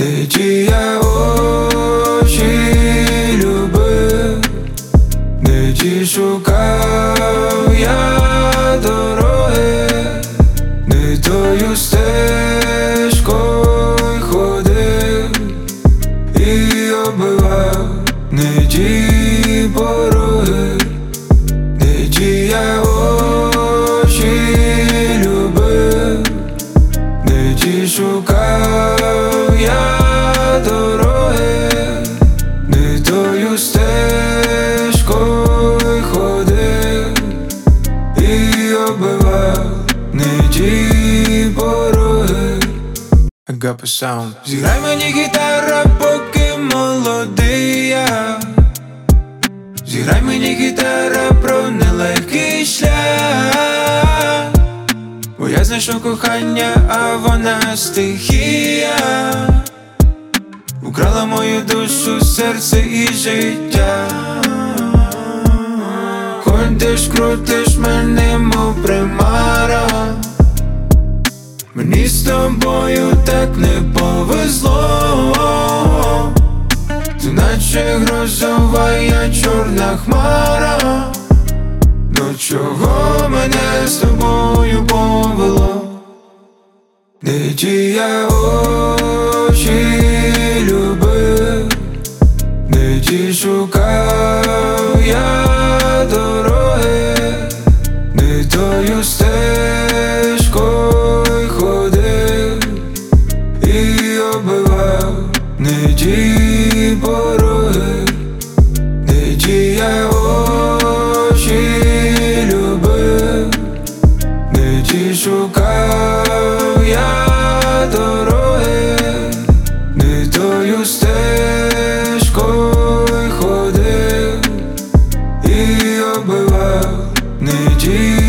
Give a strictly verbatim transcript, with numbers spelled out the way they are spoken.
не ті я очі любив, не ті шукав я дороги, не тою стежкою ходив і оббивав не ті пороги, не ті я очі любив, не ті шукав я дороги, не тою стежкою ходив і оббивав не ті пороги. Агапа Саунд. Зіграй мені гітара, поки молодий я. Зіграй мені гітара про нелегкий шлях, бо я знайшов кохання, а вона стихія. Украла мою душу, серце і життя. Ходиш, крутиш мене, мов примара. Мені з тобою так не повезло, ти наче грозова я чорна хмара. Ну чого мене з тобою повело? Не ті я очі любив, не ті шукав я дороги, не тою стежкою ходив і оббивав не ті пороги, не ті я очі любив, не ті шукав я дороги, не тою стежкою ходив і оббивав не ті